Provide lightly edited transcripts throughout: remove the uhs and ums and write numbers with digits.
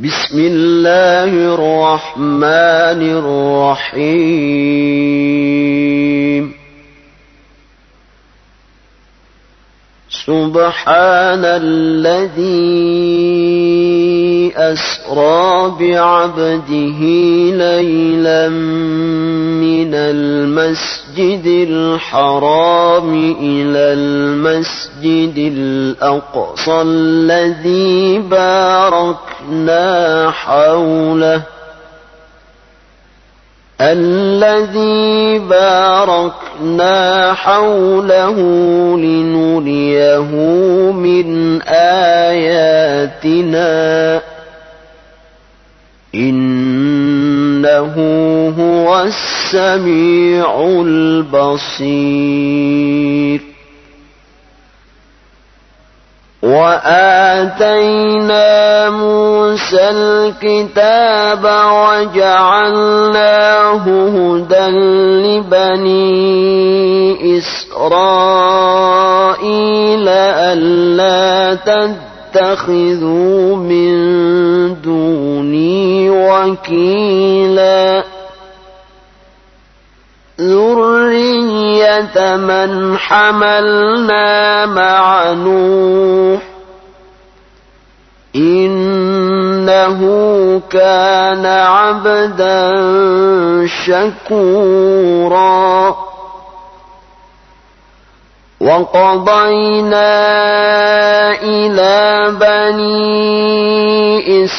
بسم الله الرحمن الرحيم سبحان الذي أسرى بعبده ليلا من المسجد الحرام إلى المسجد الأقصى الذي باركنا حوله لنريه من آياتنا إنه هو السميع البصير وآتينا موسى الكتاب وجعلناه هدى لبني إسرائيل ألا تتخذوا من دوني وكيلا ذرية من حملنا مع نوح إنه كان عبدا شكورا وقضينا إلى بني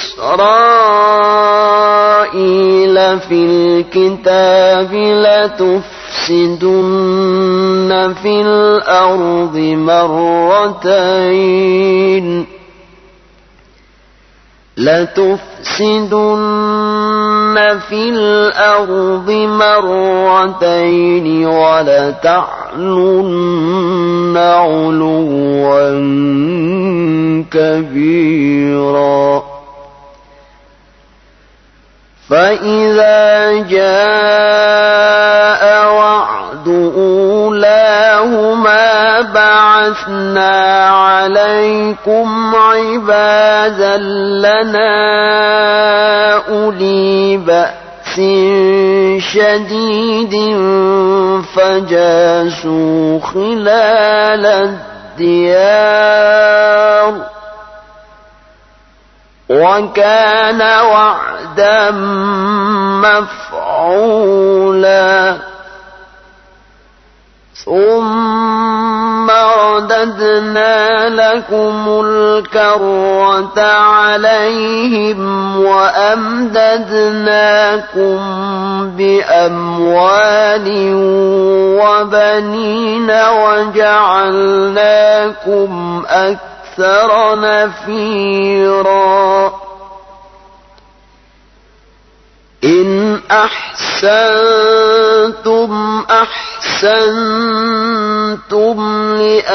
إسرائيل في الكتاب لتفسدن في الأرض مرتين ولتعلن علوا كبيرا فإذا جاء وعد أولاهما بعثنا عليكم عبادا لنا أولي بأس شديد فجاسوا خلال الديار وكان وعدا مفعولا ثم رددنا لكم الكرة عليهم وأمددناكم بأموال وبنين وجعلناكم أكثر نفيرا إن أحسنتم أحسنتم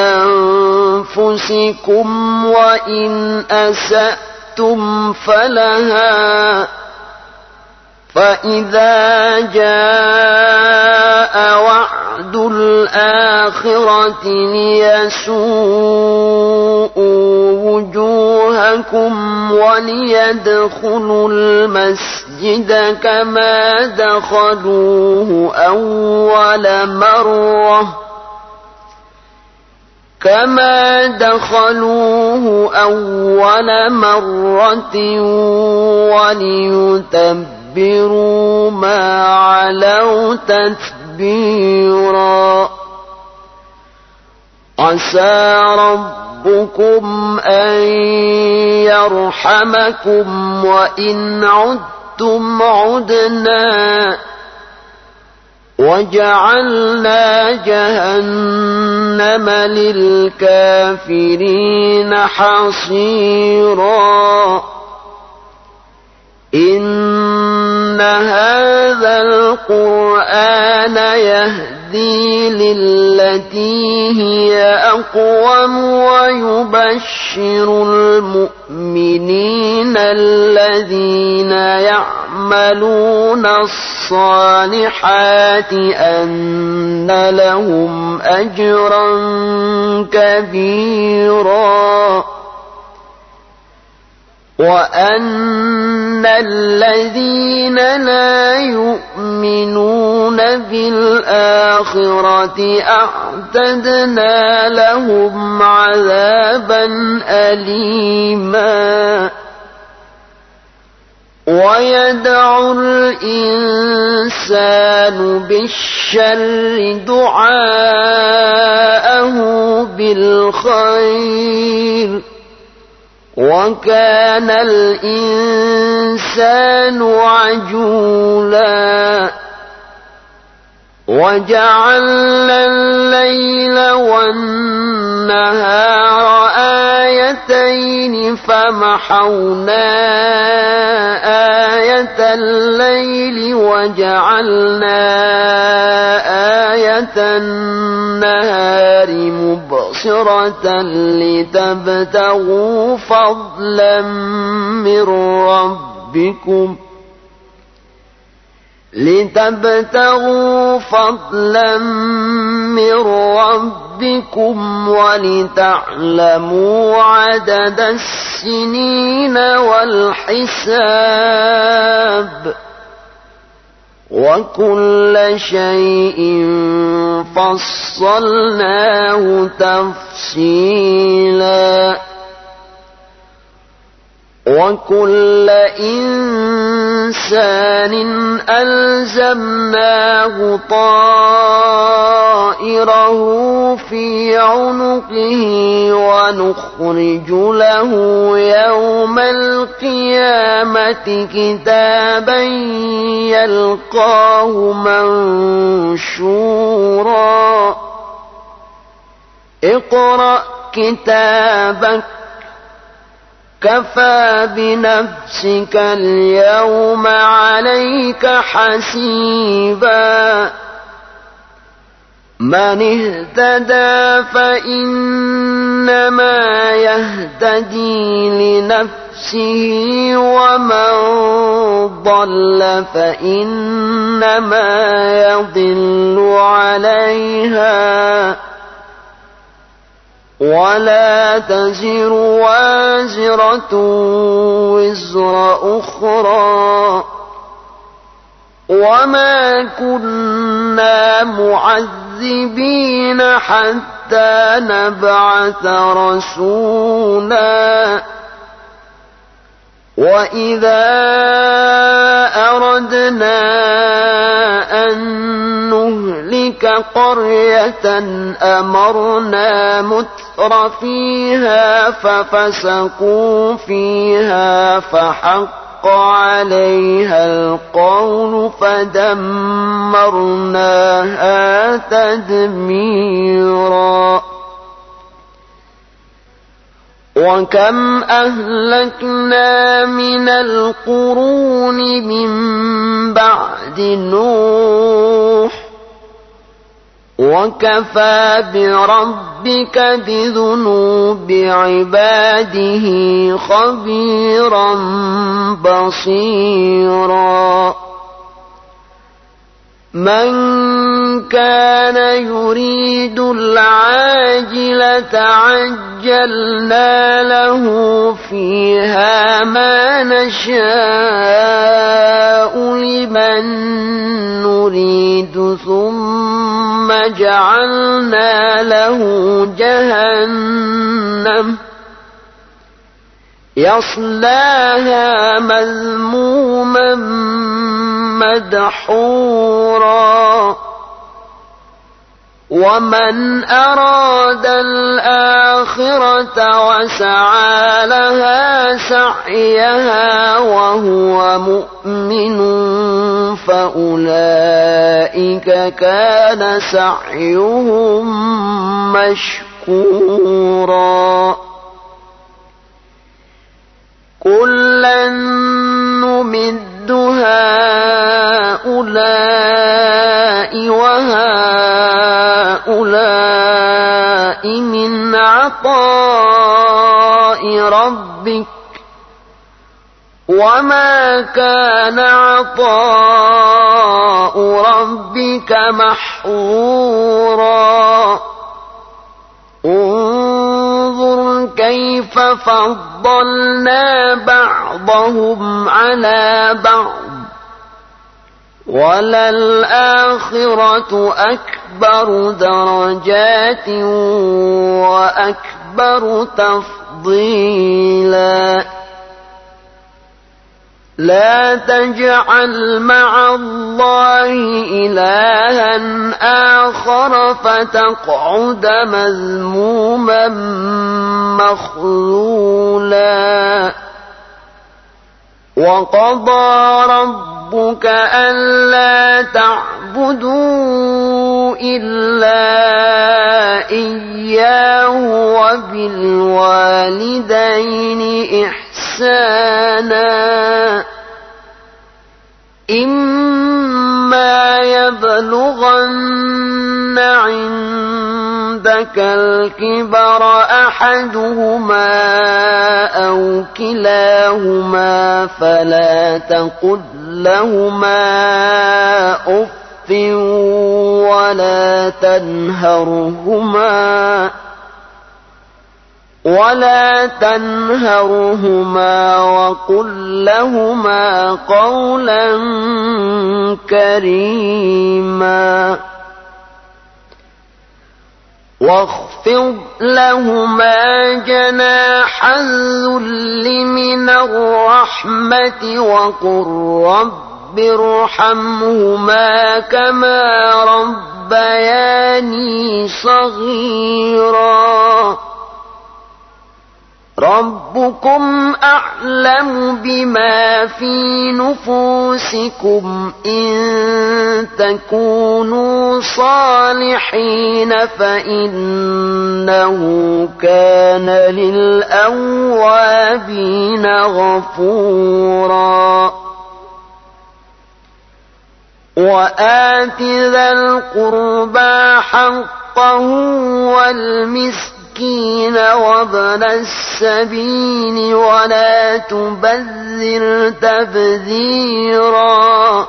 لأنفسكم وإن أسأتم فلها فإذا جاء وعد الآخرة ليسوءوا وجوهكم وليدخلوا المسجد كما دخلوه أول مرة وليتبروا ما علوا تتبيرا عسى ربكم أن يرحمكم وإن عدتم عدنا وجعلنا جهنم للكافرين حصيرا إن هذا القرآن يهدي للتي هي أقوم ويبشر المؤمنين الذين يعملون الصالحات أن لهم أجرا كبيرا وأن الذين لا يؤمنون بالآخرة أعتدنا لهم عذابا أليما ويدعو الإنسان بالشر دعاءه بالخير وكان الإنسان عجولا وجعلنا الليل والنهار آيتين فمحونا آية الليل وجعلنا آية النهار مبصرة لتبتغوا فضلا من ربكم ولتعلموا عدد السنين والحساب وكل شيء فصلناه تفصيلا وكل إنسان ألزمناه طائره في عنقه ونخرج له يوم القيامة كتابا يلقاه منشورا اقرأ كتابك كفى بنفسك اليوم عليك حسيبا من اهتدى فإنما يهتدي لنفسه ومن ضل فإنما يضل عليها ولا تزر وازرة وزر أخرى وما كنا معذبين حتى نبعث رسولا وإذا أردنا أن نهلك قرية أمرنا مترفيها ففسقوا فيها فحق عليها القول فدمرناها تدميرا وكم أهلكنا من القرون من بعد نوح وكفى بربك بذنوب عباده خبيرا بصيرا من كان يريد العاجلة عجلنا له فيها ما نشاء لمن نريد ثم جعلنا له جهنم يصلاها مذموما مدحورا ومن أراد الآخرة وسعى لها سعيها وهو مؤمن فأولئك كان سعيهم مشكورا كلا نمد هؤلاء وهؤلاء من عطاء ربك وما كان عطاء ربك محظورا انظر كيف فضلنا بعضهم على بعض وللآخرة أكبر درجات وأكبر تفضيلا لا تجعل مع الله إلها آخر فتقعد مذموما مخذولا وقضى ربك ألا تعبدوا إلا إياه وبالوالدين إحسانا إما يبلغن عندك الكبر أحدهما أو كلاهما فلا تقل لهما أف ولا تنهرهما وقل لهما قولا كريما واخفض لهما جناح الذل من الرحمة وقل رب ارحمهما كما ربياني صغيرا ربكم أعلم بما في نفوسكم إن تكونوا صالحين فإنه كان للأوابين غفورا وآت ذا القربى حقه والمسكين وابن السبيل ولا تبذر تبذيرا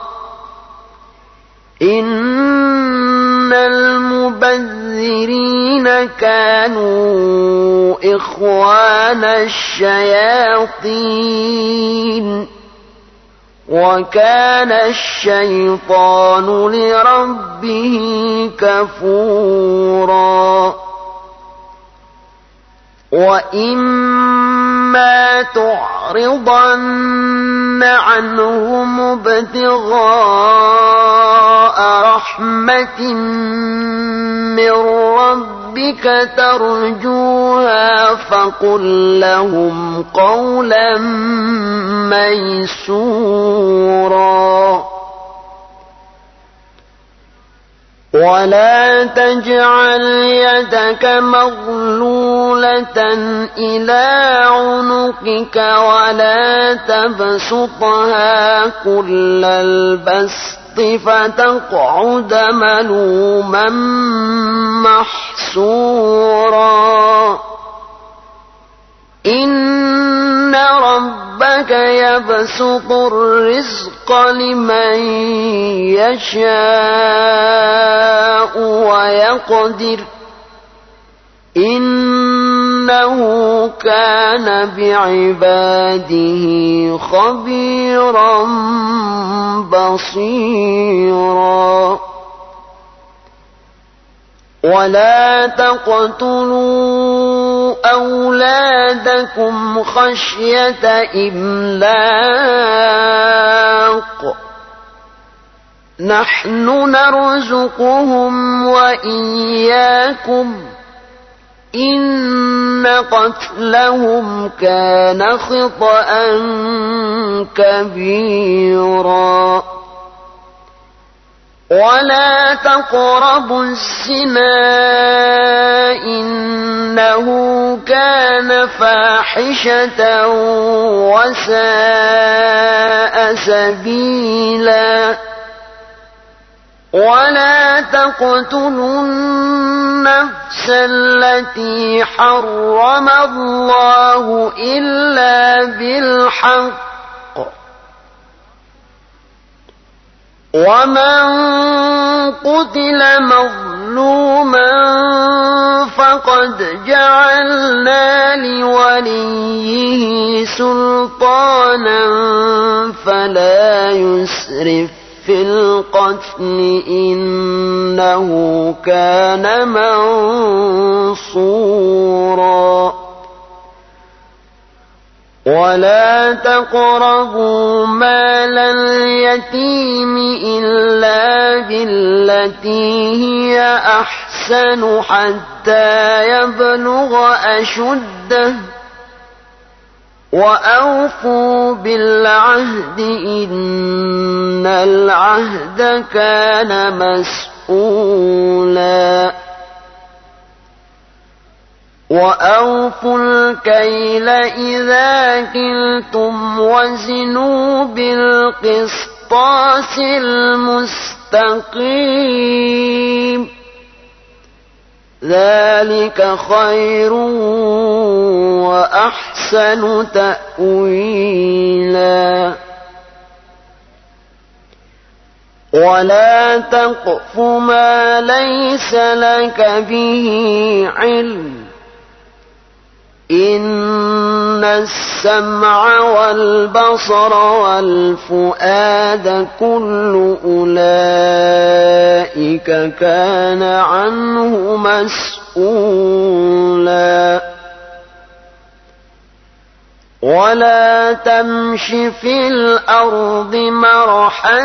إن المبذرين كانوا إخوان الشياطين وكان الشيطان لربه كفورا وإما تعرضن عنهم ابتغاء رحمة من ربك ترجوها فقل لهم قولا ميسورا ولا تجعل يدك مغلولة إلى عنقك ولا تبسطها كل البسط فتقعد ملوما محسورا إن ربك يبسط الرزق لمن يشاء ويقدر إنه كان بعباده خبيرا بصيرا ولا تقتلوا أولادكم خشية إملاق نحن نرزقهم وإياكم إن قتلهم كان خطأ كبيرا ولا تقربوا الزنا إنه كان فاحشة وساء سبيلا ولا تقتلوا النفس التي حرم الله إلا بالحق ومن قتل مظلوما فقد جعلنا لوليه سلطانا فلا يسرف في القتل إنه كان منصورا ولا تقربوا مال اليتيم إلا بالتي هي أحسن حتى يبلغ أشده وأوفوا بالعهد إن العهد كان مسؤولا وأوفوا الكيل إذا كلتم وزنوا بالقسطاس المستقيم ذلك خير وأحسن تأويلا ولا تقف ما ليس لك به علم إن السمع والبصر والفؤاد كل أولئك كان عنه مسؤولا ولا تمش في الأرض مرحا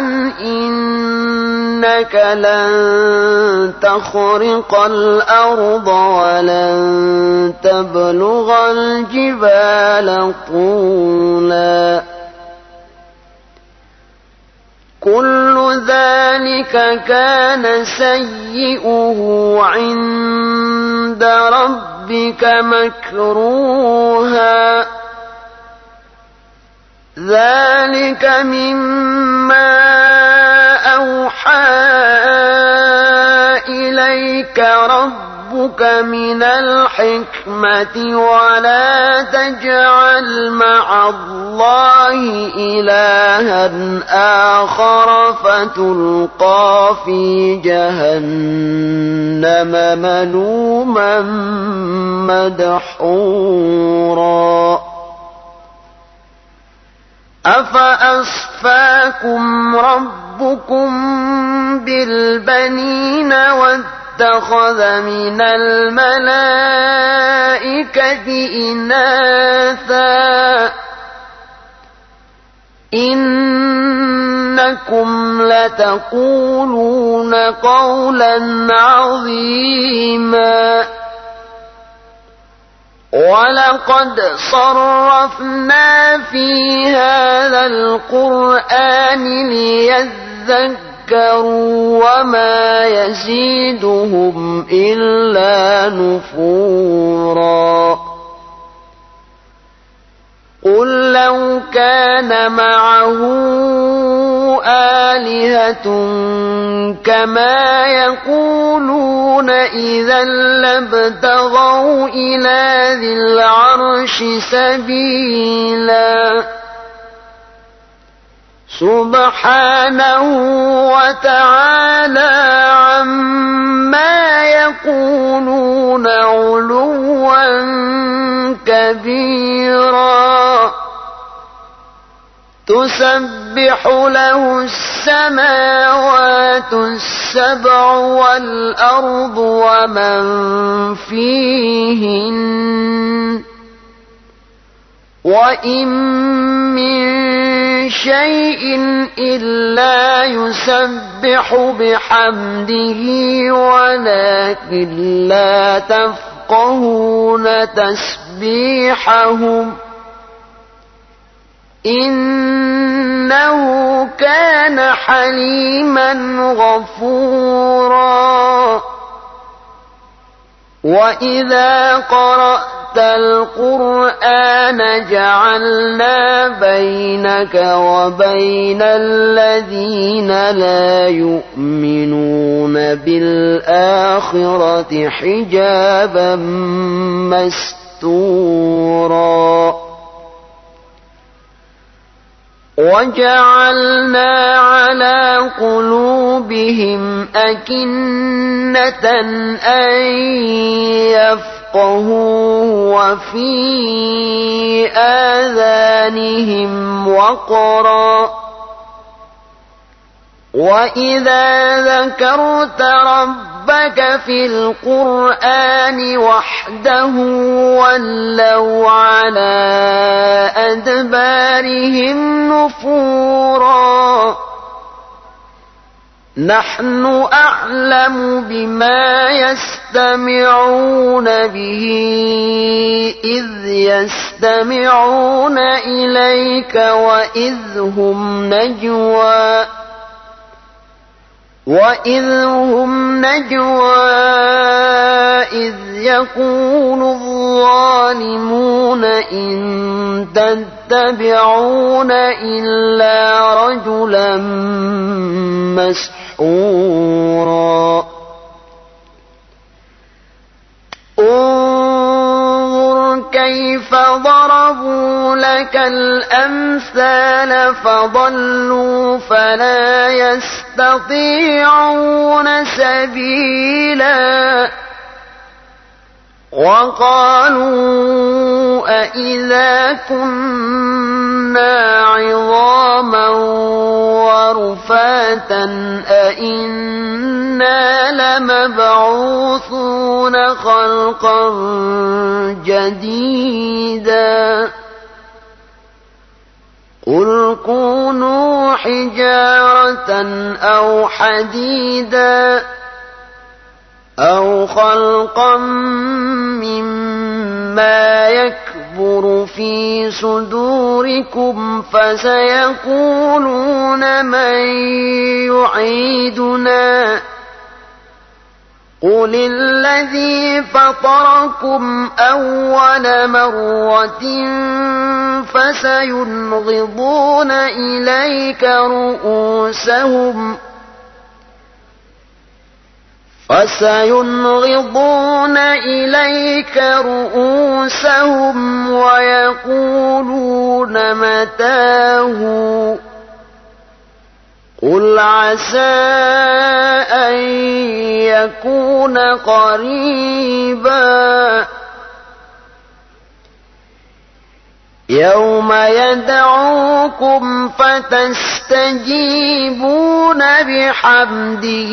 إنك لن تخرق الأرض ولن تبلغ الجبال طولا كل ذلك كان سيئه عند ربك مكروها ذلك مما أوحى إليك ربك من الحكمة ولا تجعل مع الله إلها آخر فتلقى في جهنم ملوما مدحورا أفأصفاكم ربكم بالبنين واتخذ من الملائكة إناثا إنكم لتقولون قولا عظيما ولقد صرفنا في هذا القرآن ليذكروا وما يزيدهم إلا نفورا قل لو كان معه آلهة كما يقولون إذا لابتغوا إلى ذي العرش سبيلا سبحانه وتعالى عما يقولون علوا كبيرا تسبح له السماوات السبع والأرض ومن فيهن وإن من شيء إلا يسبح بحمده ولكن لا تفقهون تسبيحهم إنه كان حليما غفورا وإذا قرأت القرآن جعلنا بينك وبين الذين لا يؤمنون بالآخرة حجابا مستورا وجعلنا على قلوبهم أكنة أن يفقهوا وفي آذانهم وقرا وإذا ذكرت ربك في القرآن وحده ولوا على أدبارهم نفورا نحن أعلم بما يستمعون به إذ يستمعون إليك وإذ هم نجوى إذ يقول الظالمون إن تتبعون إلا رجلا مسحورا انظر كيف ضربوا لك الأمثال فضلوا فلا يستطيعون سبيلا وقالوا أإذا كنا عظاما ورفاتا أإنا لمبعوثون خلقا جديدا قل كونوا حجارة أو حديدا أو خلقا مما يكبر في صدوركم فسيقولون من يعيدنا قل الذي فطركم أول مرة فسينغضون إليك رؤوسهم ويقولون متاه قل عسى أن يكون قريبا يوم يدعوكم فتستجيبون بحمده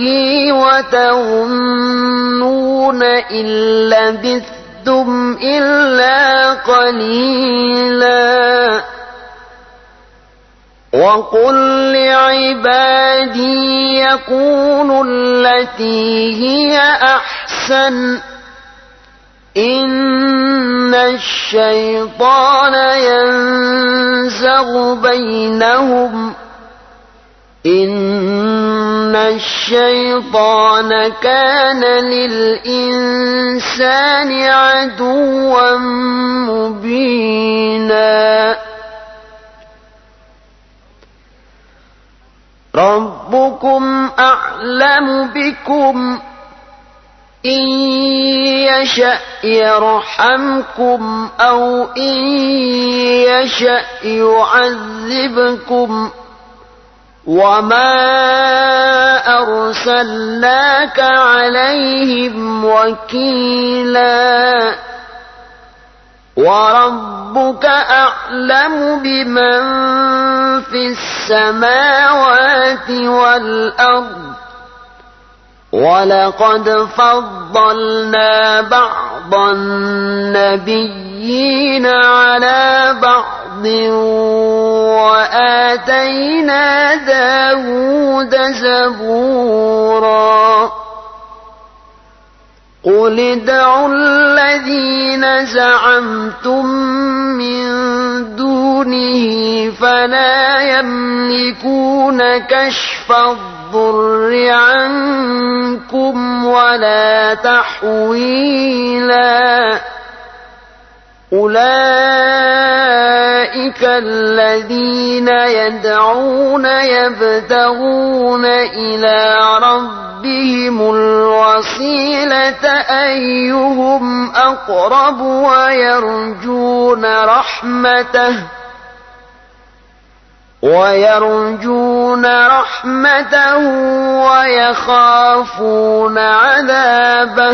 وتظنون إن لبثتم إلا قليلا وقل لعبادي يقولوا التي هي أحسن إن الشيطان ينزغ بينهم إن الشيطان كان للإنسان عدوا مبينا ربكم أعلم بكم إن يشأ يرحمكم أو إن يشأ يعذبكم وما أرسلناك عليهم وكيلا وربك أعلم بمن في السماوات والأرض ولقد فضلنا بعض النبيين على بعض وآتينا داود زبورا قل ادعوا الذين زعمتم من دونه فلا يملكون كشف الضر عنكم ولا تحويلا أولئك الذين يدعون يبتغون إلى ربهم الوسيلة أيهم أقرب ويرجون رحمته ويخافون عذابه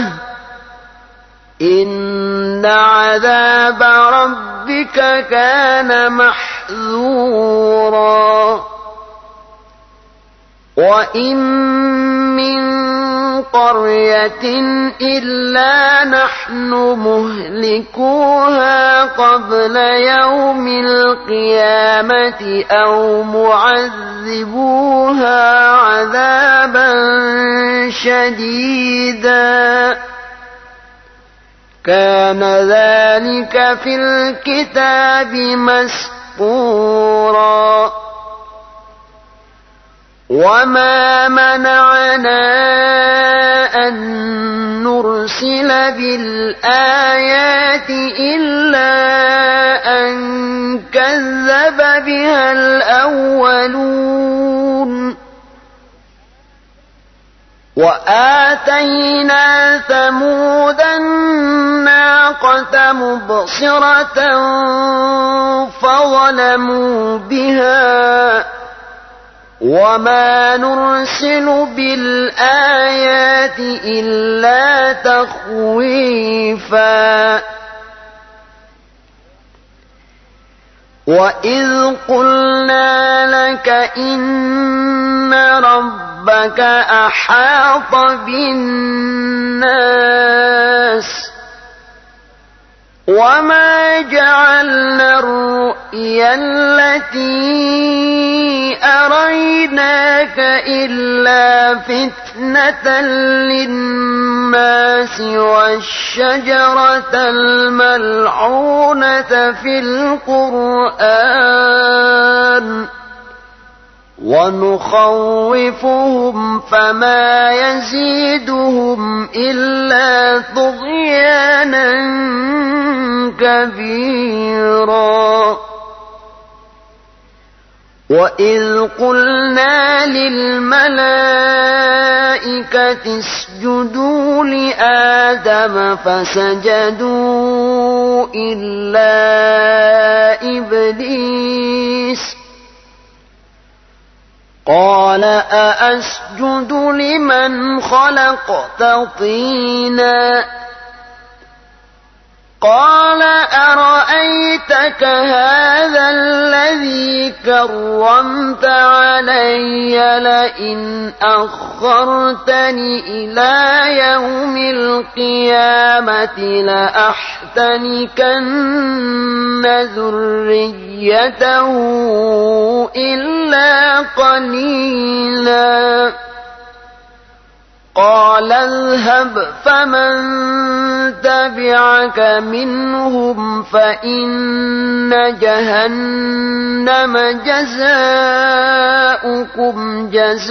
إن عذاب ربك كان محذورا وإن من قرية إلا نحن مهلكوها قبل يوم القيامة أو معذبوها عذابا شديدا كان ذلك في الكتاب مسطورا وما منعنا أن نرسل بالآيات إلا أن كذب بها الأولون وآتينا ثمود الناقة مبصرة فظلموا بها وما نرسل بالآيات إلا تخويفا وإذ قلنا لك إن ربك أحاط بالناس وما جعلنا الرؤيا التي أريناك إلا فتنة للناس والشجرة الملعونة في القرآن ونخوفهم فما يزيدهم إلا طغيانا كبيرا وإذ قلنا للملائكة اسجدوا لآدم فسجدوا إلا إبليس قال أأسجد لمن خلقت طينا قال أرأيتك هذا الذي كرمت علي لئن أخرتني إلى يوم القيامة لأحتنكن ذريته إلا قليلا قال اذهب فمن تبعك منهم فإن جهنم جزاؤكم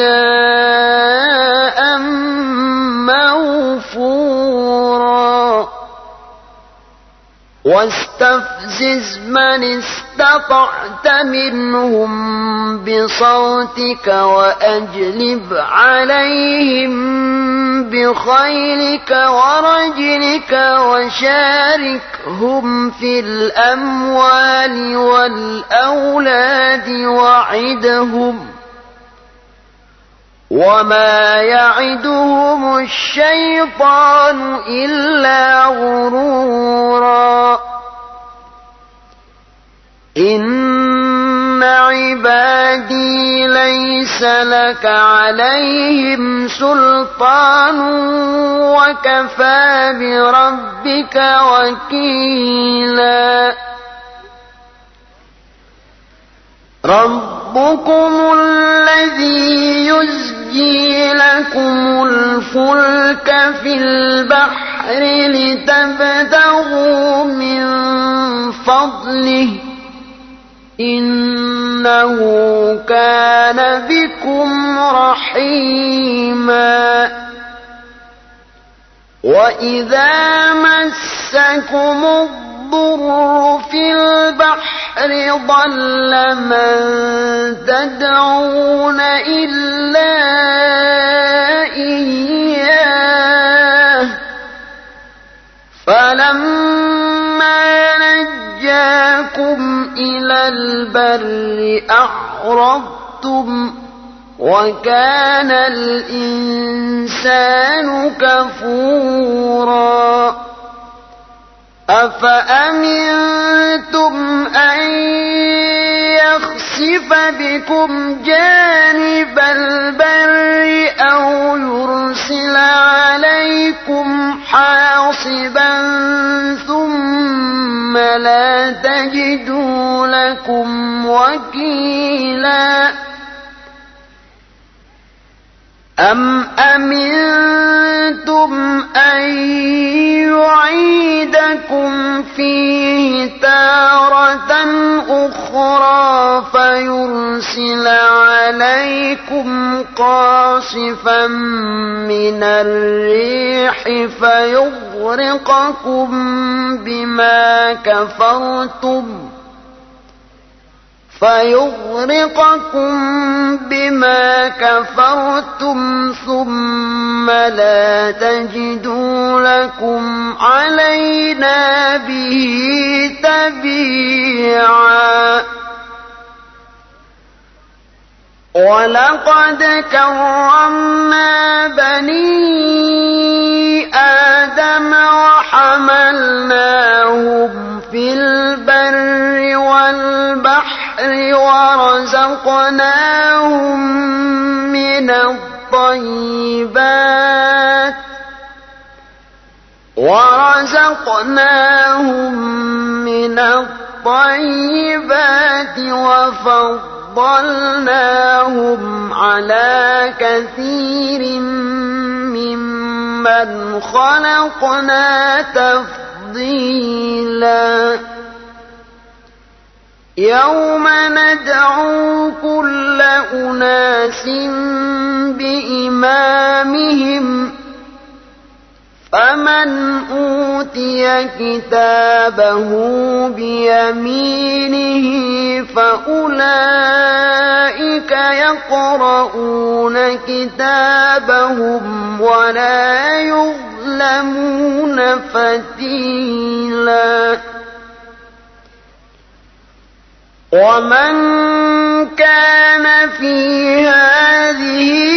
جزاء موفورا واستفزز من استطعت منهم بصوتك وأجلب عليهم بخيلك ورجلك وشاركهم في الأموال والأولاد وعدهم وما يعدهم الشيطان إلا غرورا إن عبادي ليس لك عليهم سلطان وكفى بربك وكيلا ربكم الذي يزجي لكم الفلك في البحر لتبتغوا من فضله إنه كان بكم رحيما وإذا مسكم الضر في البحر ضل من تدعون إلا إياه فلما نجاكم إلى البر البر أعرضتم وكان الإنسان كفورا أفأمنتم أن يخسف بكم جانب البر أو يرسل عليكم حاصبا ثم لا تجدوا لكم وكيلا أم أمنتم أن يعيدكم فيه تارة أخرى فيرسل عليكم قاصفا من الريح فيغرقكم بما كفرتم ثم لا تجدوا لكم علينا به تبيعا ولقد كرمنا بني آدم وحملناهم في البر والبحر ورزقناهم من الطيبات وفضلناهم على كثير ممن خلقنا تفضيلا يوم ندعو كل أناس بإمامهم فمن أوتي كتابه بيمينه فأولئك يقرؤون كتابهم ولا يظلمون فتيلا ومن كان في هذه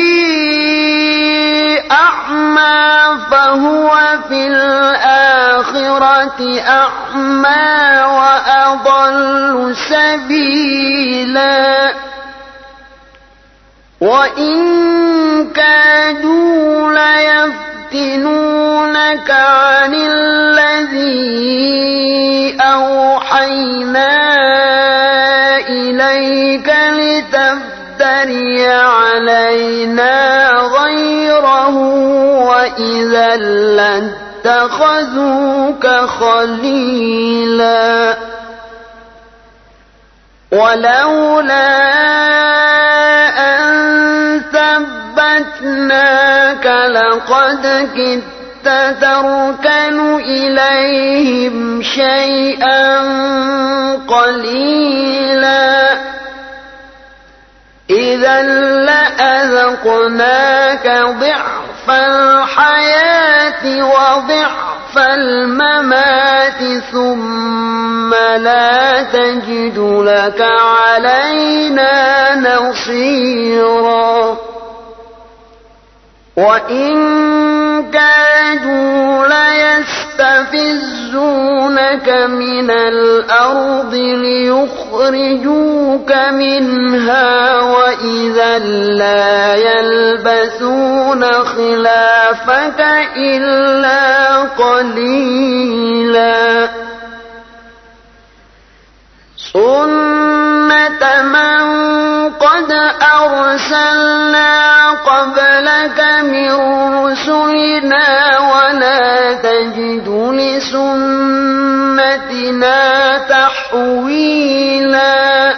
أعمى فهو في الآخرة أعمى وأضل سبيلا وإن كادوا ليفتنونك عن الذي أوحينا إليك لتفتري علينا غيره وإذا لاتخذوك خليلا ولولا أن ثبتناك لقد كدت تركن إليهم شيئا قليلا إذا لأذقناك ضعف الحياة وضعف الممات ثم لا تجد لك علينا نصيرا وإن كادوا ليستفزونك من الأرض ليخرجوك منها وإذا لا يلبثون خلافك إلا قليلا سنة من قد أرسلنا قبلك من رسلنا ولا تجد لسنتنا تحويلا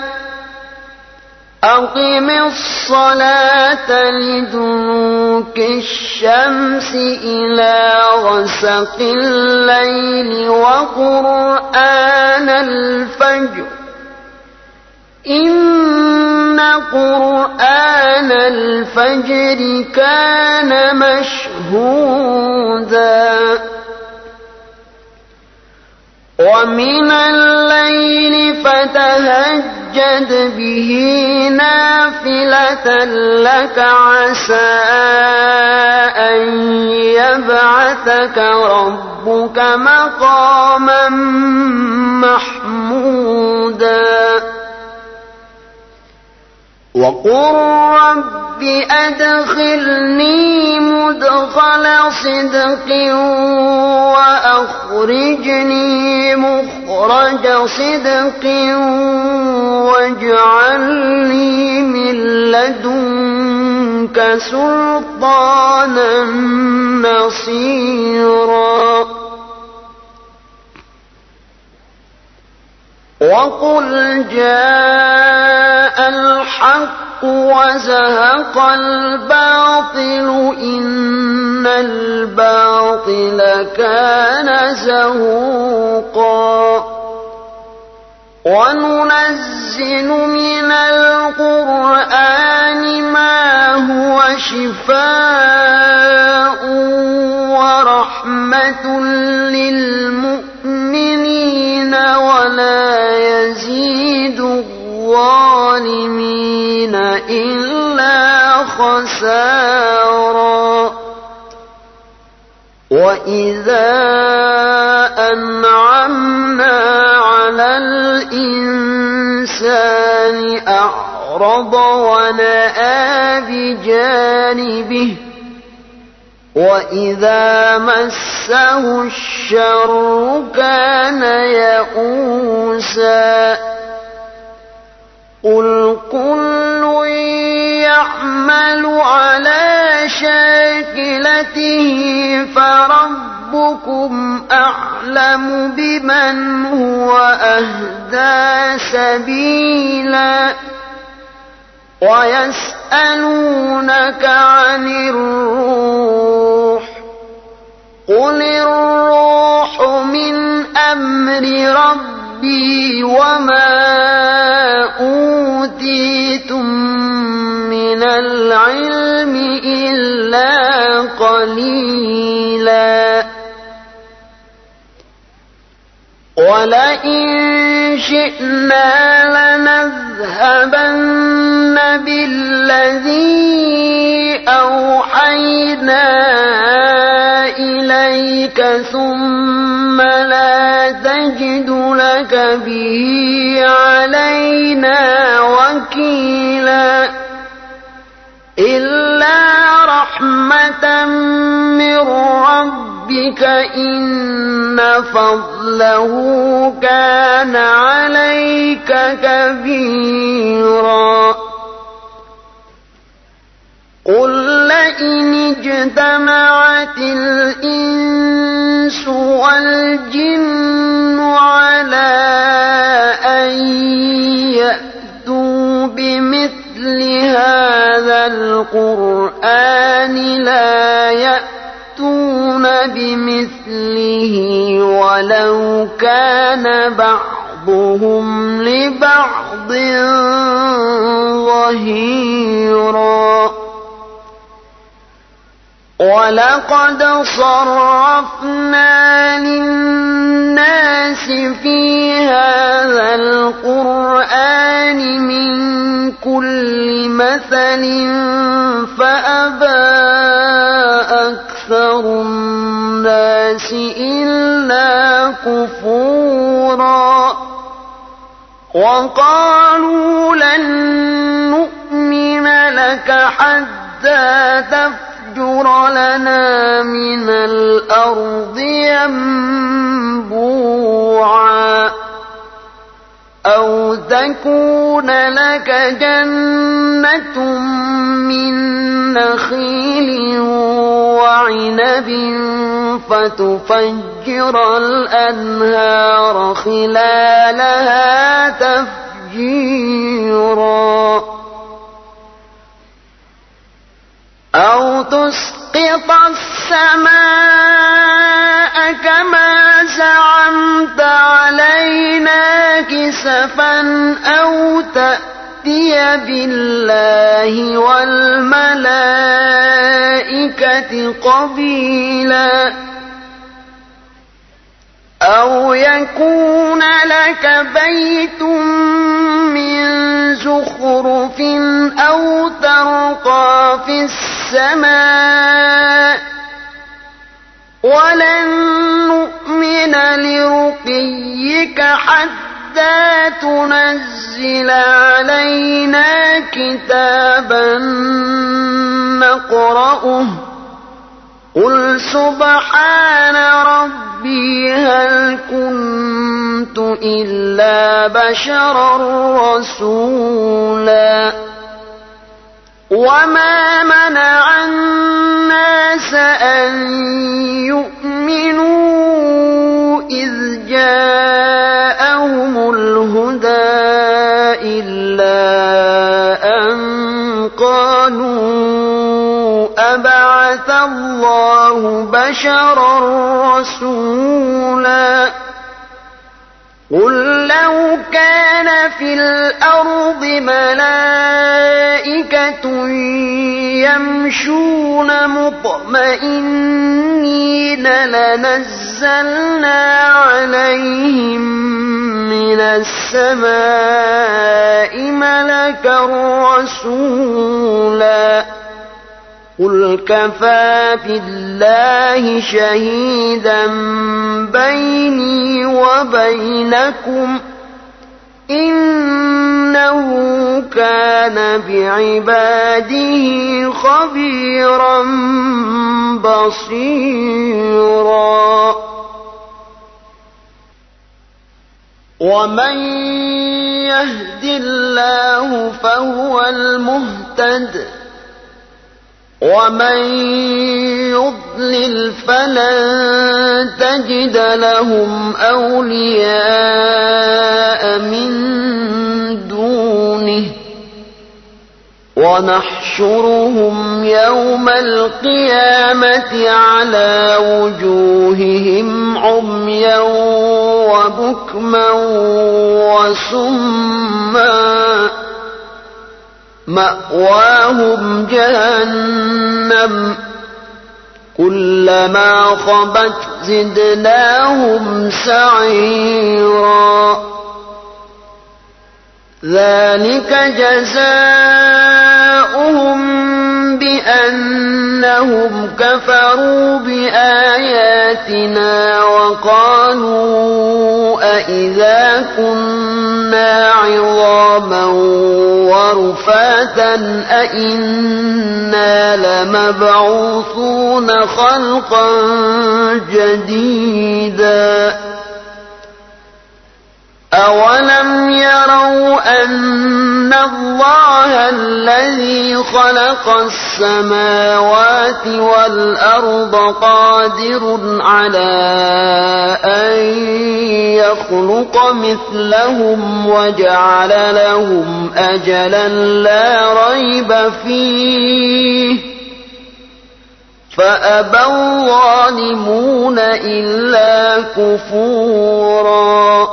أقم الصلاة لدلوك الشمس إلى غسق الليل وقرآن الفجر إن قرآن الفجر كان مشهودا ومن الليل فتهجد فتهجد به نافلة لك عسى أن يبعثك ربك مقاما محمودا وقل رب أدخلني مدخل صدق وأخرجني مخرج صدق واجعل لي من لدنك سلطانا نصيرا وقل جاء الحق وزهق الباطل إن الباطل كان زهوقا وننزل من القرآن ما هو شفاء ورحمة للمؤمنين ولا يزيد الظالمين إلا خسارا وإذا أنعمنا على الإنسان أعرض ونأى بجانبه وإذا مسه الشر كان يئوسا قل كل يعمل على شاكلته فربكم أعلم بمن هو أهدى سبيلا ويسألونك عن الروح قل الروح من أمر ربي وما أوتيتم من العلم إلا قليلا ولئن شئنا لنذهبن بالذي أوحينا إليك ثم لا تجد لك به علينا وكيلا إلا رحمة من ربك إن فضله كان عليك كبيرا قل لئن اجتمعت الإنس والجن على أن يأتوا بمثل هذا القرآن لا يأتون بمثله ولو كان بعضهم لبعض ظهيرا ولقد صرفنا للناس في هذا القرآن من كل مثل فأبى أكثر الناس إلا كفورا وقالوا لن نؤمن لك حتى تفجر لنا من الأرض ينبوعا أو تكون لك جنة من نخيل وعنب فتفجر الأنهار خلالها تفجيرا أو تسقط السماء كما زعمت علينا كسفا أو تأتي بالله والملائكة قبيلا أو يكون لك بيت من زخرف أو ترقى في السماء ولن نؤمن لرقيك حتى تنزل علينا كتابا نقرأه قل سبحان ربي هل كنت إلا بشرا رسولا وما منع الناس أن يؤمنوا إذ جاءهم الهدى إلا أن قالوا أبعث الله بشرا رسولا قل لو كان في الأرض ملائكة يمشون مطمئنين لنزلنا عليهم من السماء ملكا رسولا قل كفى بالله شهيدا بيني وبينكم إنه كان بعباده خبيرا بصيرا ومن يهد الله فهو المهتد ومن يضلل فلن تجد لهم أولياء من دونه ونحشرهم يوم القيامة على وجوههم عميا وبكما وصما مأواهم جهنم كلما خبت زدناهم سعيرا ذلك جزاؤهم بأنهم كفروا بآياتنا وقالوا أإذا كنا عظاما ورفاتا أإنا لمبعوثون خلقا جديدا أولم يروا أن الله الذي خلق السماوات والأرض قادر على أن يخلق مثلهم وجعل لهم أجلا لا ريب فيه فأبى الظالمون إلا كفورا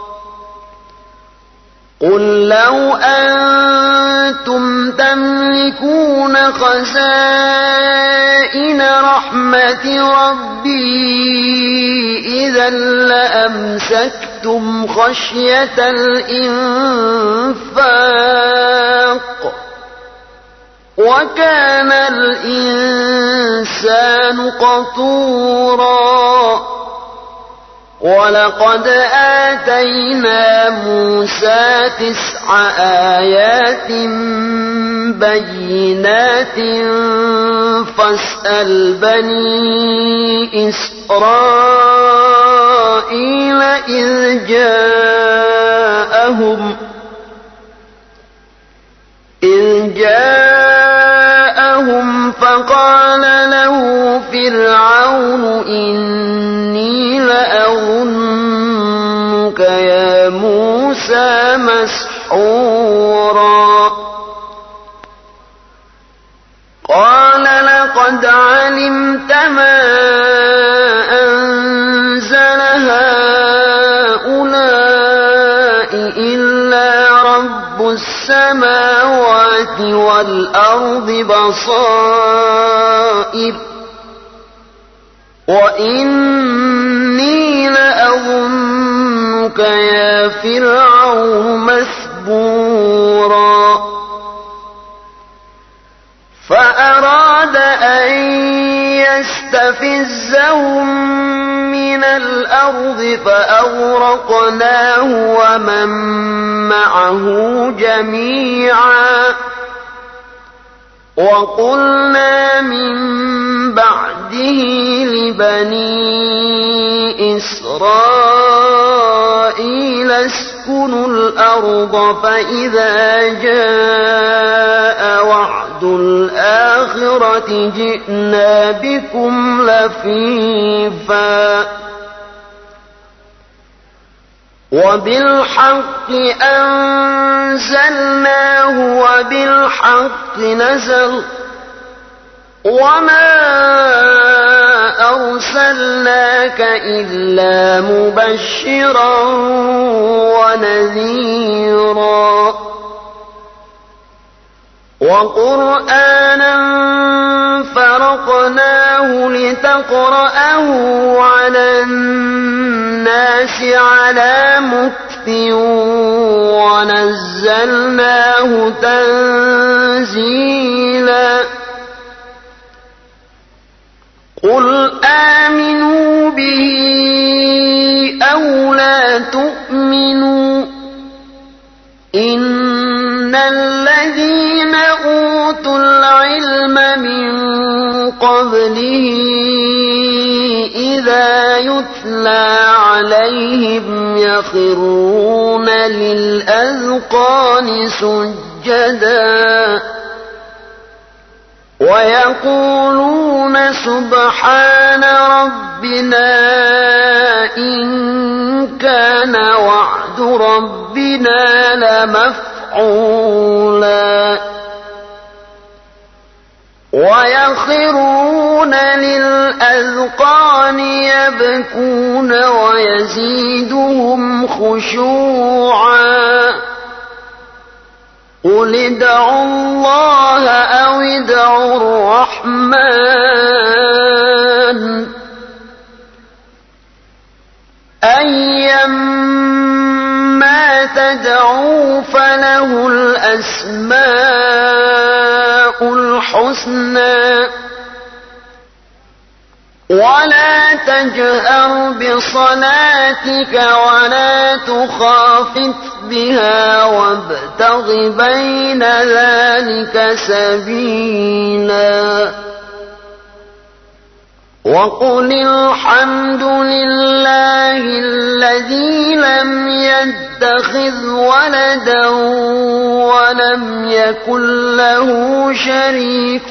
قل لو أنتم تملكون خزائن رحمة ربي إذا لأمسكتم خشية الإنفاق وكان الإنسان قتورا ولقد آتينا موسى 9 آيات بينات فاسأل بني إسرائيل إذ جاءهم فقال له فرعون إني لأظنك يا موسى مسحورا قال لقد علمت ما أنزل هؤلاء إلا رب السماوات والأرض بصائر وإني لأظنك أظنك يا فرعون مثبورا فأراد أن يستفزهم من الأرض فأغرقناه ومن معه جميعا وقلنا من بعده لبني إسرائيل اسكنوا الأرض فإذا جاء وعد الآخرة جئنا بكم لفيفا وبالحق أنزلناه وبالحق نزل وما أرسلناك إلا مبشرا ونذيرا وقرآنا فرقناه لتقرأه على الناس على مكث ونزلناه تنزيلا قل آمنوا به أو لا تؤمنوا إن الذين أوتوا العلم من قبله إذا يتلى عليهم يخرون للأذقان سجدا ويقولون سبحان ربنا إن كان وعد ربنا لمفعولا ويخرون للأذقان يبكون ويزيدهم خشوعا قل ادعوا الله أو ادعوا الرحمن أيما تدعوا فله الأسماء الحسنى ولا تجهر بصلاتك ولا تخافت بها وابتغ بين ذلك سبيلا وقل الحمد لله الذي لم يتخذ ولدا ولم يكن له شريك